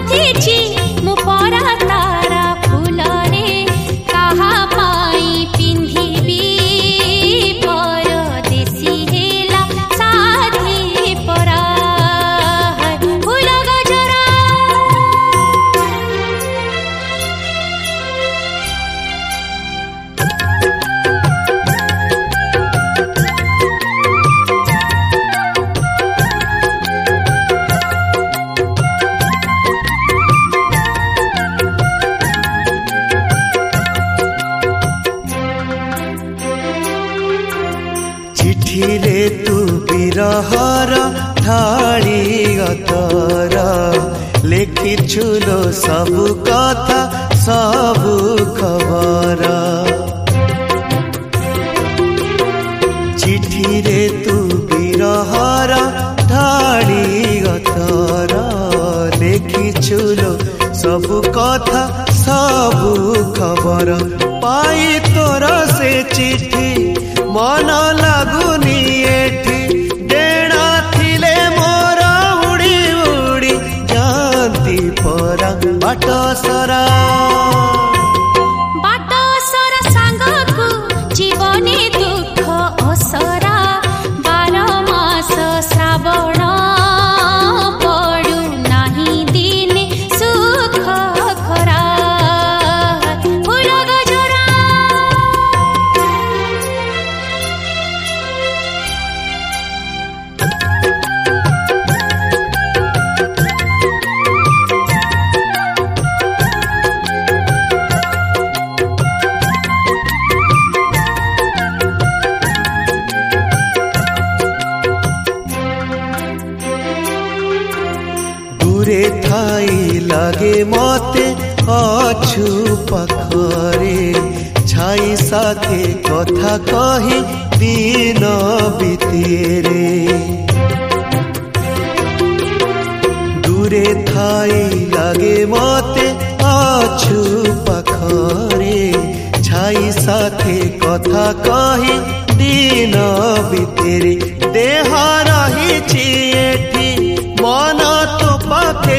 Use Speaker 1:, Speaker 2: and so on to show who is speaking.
Speaker 1: गुंथिछि मु परा तारा फूलरे काहा पाई पिंधिबी परदेसी हेला साथी परा फूल गजरा
Speaker 2: चिठिरे तू बिरहर ढाड़ी गतर लेखिछुलो सबु कथा सबु खबर चिठिरे तू बिरहर ढाड़ी गतर लेखिछुलो सबु कथा सबु खबर पाई तोर से चिठी मन लागुनी एठी डेणा थिले मोर उड़ी उड़ी जाती परा बाट सरा
Speaker 1: सांगकु जीवने दुख असरा 12 मास श्रावण पड़ू नाही दिने सुख खरा फूल गजरा
Speaker 2: दूरे थाई लागे मते अछु पाखरे छाई साथे कथा कही दिन बीतेरे दूरे थाई लागे मते अछु पाखरे छाई साथे कथा कही दिन बीतेरे देह रही एठी मन तो पाखे